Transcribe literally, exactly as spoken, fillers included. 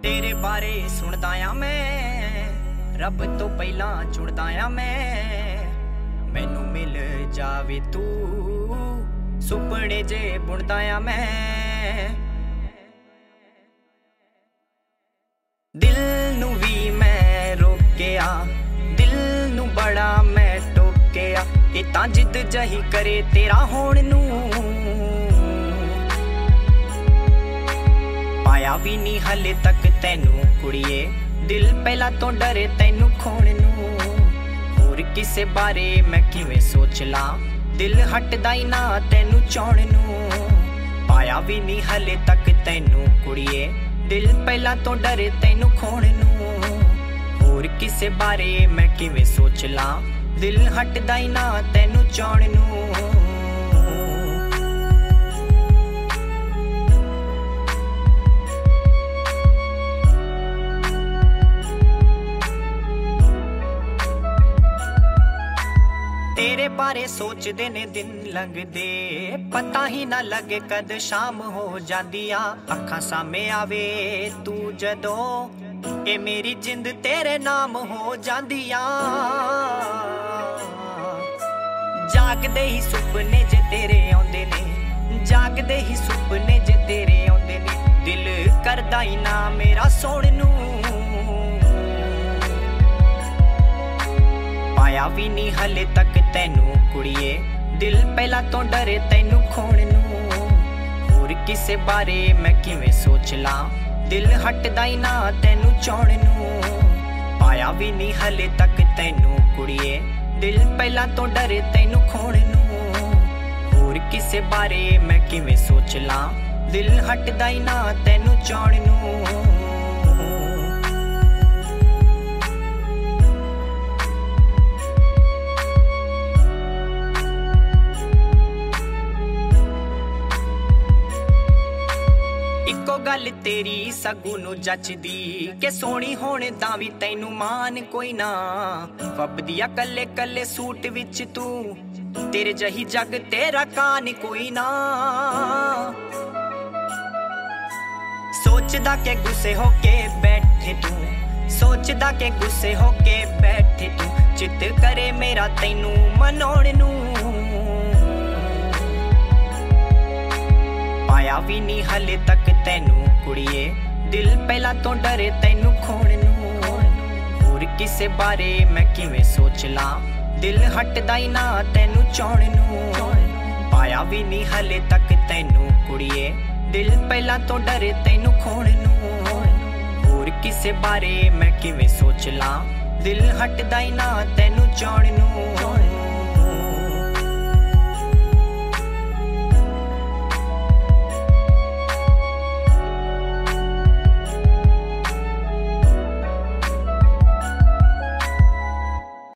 तेरे बारे सुनदा आ मैं, रब तो पहला चुनदा आ मैं। मैनू मिल जावे तू, सुपने जे बुनदा आ मैं। दिल नू भी मैं रोकिया, दिल नू बड़ा मैं टोकिया। ये तां जिद जही करे तेरा होण नू, पाया भी नहीं हले तक तैनू कुड़िए। दिल पहला तो डरे तैनू खोण नू, होर किसे बारे मैं किवें सोच ला। दिल हटदा ही ना तैनू चाहण नू, पाया भी नहीं हले तक तैनू कुड़िए। दिल पहला तो डरे तैनू खोण नू, होर किसे बारे मैं किवें सोच ला। दिल हटदा ही ना तैनू चाहण नू। तेरे बारे सोचदे ने दिन लंघदे, पता ही ना लगे कद शाम हो जांदिया। अखां सामे आवे तू जदों, ए मेरी जिंद तेरे नाम हो जांदिया। जागदे ही सुपने जे तेरे आउंदे ने, जागदे ही सुपने जे तेरे आउंदे ने। दिल करदा ही ना मेरा सोण नू, पाया भी नहीं हले तक तैनू कुड़िए। दिल पहला तो डरे तैनू खोण नू, होर किसे बारे मैं किवें सोच ला। दिल हटदा ही ना तैनू चाहण नू, पाया भी नहीं हले तक तैनू कुड़िए। दिल पहला तो डरे तैनू खोण नू, होर किसे बारे मैं किवें सोच ला। दिल हटदा ही ना तैनू चाहण नू। इको गल तेरी सगू नू जचदी, के सोहनी होने दा भी तैनू मान कोई ना। फबदिया कल्ले कल्ले सूट विच तू, तेरे जही जग तेरा कान कोई ना। सोचदा के गुस्से होके बैठे तू, सोचदा के गुस्से होके बैठे तू। चित करे मेरा तैनू मनोण नू, पाया भी नहीं हले तक तैनू कुड़िए। दिल पहला तो डरे तैनू खोण नू, होर किसे बारे मैं किवें सोच ला। दिल हटदा ही ना तैनू चाहण नू, पाया भी नहीं हले तक तैनू कुड़िए। दिल पहला तो डरे तैनू खोण नू, होर किसे बारे मैं किवें सोच ला। दिल हटदा ही ना तैनू चाहण नू।